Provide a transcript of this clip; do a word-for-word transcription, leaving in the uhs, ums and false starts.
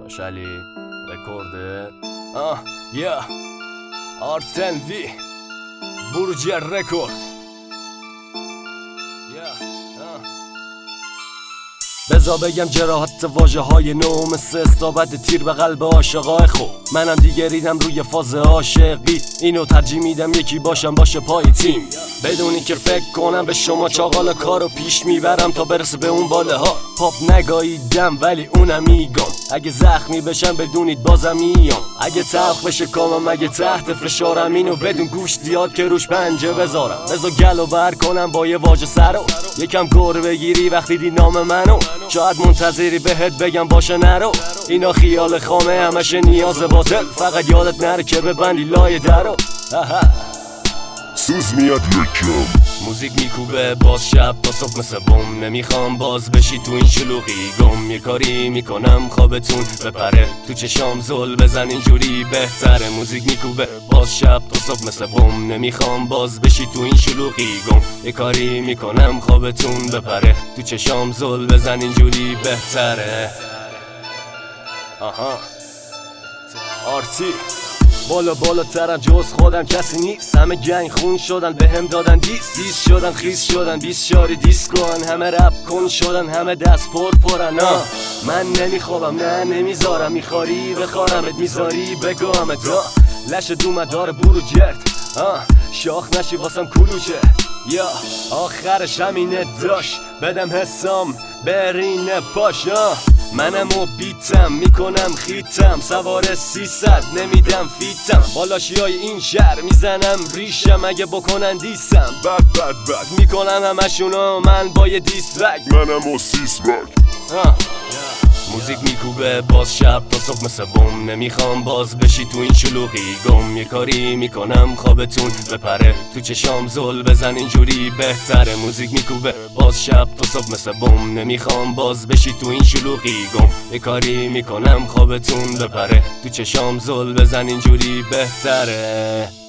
داش علی رکورده آه یا آرتن وی برج رکورد یا آه بزا بگم جراحت واژه های نو مثل استابت تیر به قلب عاشقای خوب. منم دیگه ریدم روی فاز عاشقی، اینو ترجیح میدم یکی باشم باشه پای تیم، بدونی که فکر کنم به شما چاقال کارو پیش میبرم تا برسه به اون باله ها. پاپ نگاییدم ولی اونم میگم، اگه زخمی بشم بدونید بازم میام، اگه تلخ بشه کامم اگه تحت فشارم، اینو بدون گوش زیاد که روش پنجه بذارم. بزا گلو بر کنم با یه واژه سرو، یکم گور بگیری وقتی دی نام منو، شاید منتظری بهت بگم باشه نرو، اینا خیال خامه همشه نیاز باطل، فقط یادت نره که ببندی لای درو. سوز میاد یکم موزیک میکوبه باز شب تا صبح مثل بوم، نمیخوام باز بشی تو این شلوغی گم، یه کاری میکنم خوابتون بپره تو چشام زل بزن اینجوری بهتره. موزیک میکوبه باز شب تا صبح مثل بوم، نمیخوام باز بشی تو این شلوغی گم، یه کاری میکنم خوابتون بپره تو چشام زل بزن اینجوری بهتره. آها آرتی بالا بالا ترم جز خودم کسی نیست، همه گنگ خون شدن به هم دادن دیس دیس شدن خیس شدن بیس شاری دیس کن، همه رپ کن شدن همه دست پر پرن. آه من نمیخوابم نه نمیذارم، میخواری بخارمت میذاری بگامت لش دومدار برو جرد. آه شاخ نشی واسم کلوچه یا آخرش همینه داشت بدم حسام برینه پاش. آه منم و بیتم میکنم خیتم سوار سیصد نمیدم فیتم، بالاشی های این شهر میزنم ریشم، اگه بکنن دیسم بد بد بد میکنم همشونو من با یه دیسترک، منم و سیسمک. موزیک میکوبه باز شب تا صبح مثل بوم، نمیخوام باز بشی تو این شلوغی گم، یه کاری میکنم خوابتون بپره تو چشام زل بزن اینجوری بهتره. موزیک میکوبه باز شب تا صبح مثل بوم، نمیخوام باز بشی تو این شلوغی گم، یه کاری میکنم خوابتون بپره تو چشام زل بزن اینجوری بهتره.